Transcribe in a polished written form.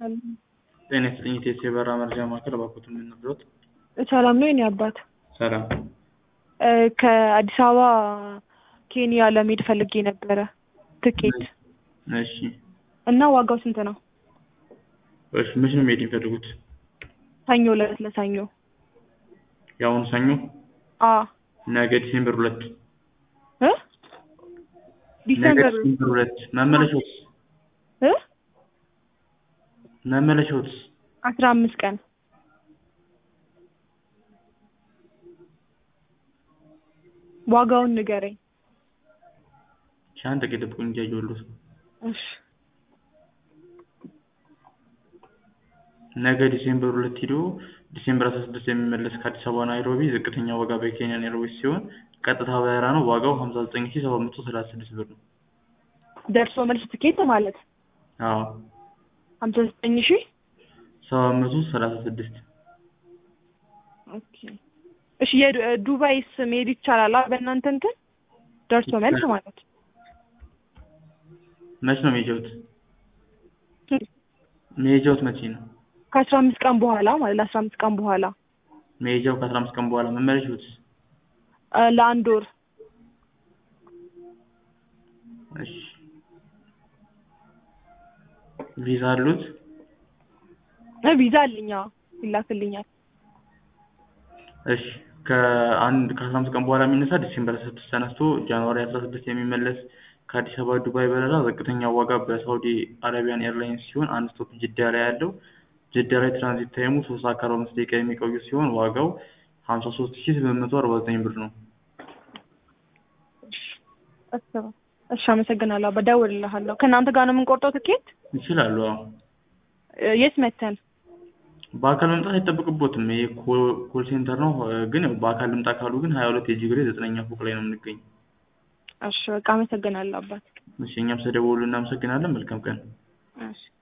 ጤና ይስጥልኝ የኢትዮ በራ መረጃ ማዕከል እባክዎትን ምን ነግሮት? ሰላም ነው የኔ አባት። ሰላም። ከአዲስ አበባ ኬንያ ለመሄድ ፈልጌ ነበረ ትኬት እሺ እና ዋጋው ስንት ነው? እሺ መቼ ነው መሄድ የሚፈልጉት? ሰኞ ዕለት ለሰኞ። ያሁኑ ሰኞ? አዎ። ነገ ዲሴምበር 2 ነገ ዲሴምበር ዲሴምበር 2 መመለሻውስ? መመለሻውስ? 15 ቀን። ዋጋውን ንገረኝ። ሻንጣ ከደብቁኝ እያየሁልዎት ነው። እሺ ነገ ዲሴምበር 2 ሄዶ ዲሴምበር 16 የሚመለስ ከአዲስ አበባ ናይሮቢ ዝቅተኛ ዋጋ በኬንያ ኤርዌይስ ሲሆን ቀጥታ በረራ ነው። ዋጋው 59736 ብር ነው። ደርሶ መልስ ትኬት ማለት? አዎ 59736። ኦኬ እሺ የዱባይስ መሄድ ይቻላል በእናንተ እንትን ደርሶ መልስ ማለት? መቼ ነው የሚሄዱት? መሄጃውት መቼ ነው? ከ15 ቀን በኋላ ማለት ለ15 ቀን በኋላ። መሄጃው ከ15 ቀን በኋላ መመለሻውስ? ለአንድ ወር። እሺ ቪዛ አሉት? ቪዛ አለኝ አዎ ይላክልኛል። እሺ ከ15 ቀን በኋላ የሚነሳ ዲሴምበር 6 ተነስቶ ጃንዋሪ 16 የሚመለስ ከአዲስ አበባ ዱባይ በረራ ዝቅተኛ ዋጋ በሳውዲ አረቢያን ኤርላይንስ ሲሆን አንድ ስቶፕ ጅዳ ላይ ያለው ጅዳ ላይ ትራንዚት ታይሙ 3 ሰዓት ከ45 ደቂቃ የሚቆዩ ሲሆን ዋጋው 53849 ብር ነው። እሺ አመሰግናለሁ። በደውልልሃለሁ። ከእናንተ ጋር ነው የምንቆርጠው ትኬት? ይችላሉ። አዎ። የት መተን? በአካል መምጣት አይጠበቅቦትም። ይሄ ኮል ሴንተር ነው። ግን በአካል ልምጣ ካሉ ግን 22 የጂግሬ 9ኛ ፎቅ ላይ ነው የምንገኘው። እሺ በቃ አመሰግናለሁ አባት። እሺ እኛም ስለደወሉ እናመሰግናለን። መልካም ቀን። እሺ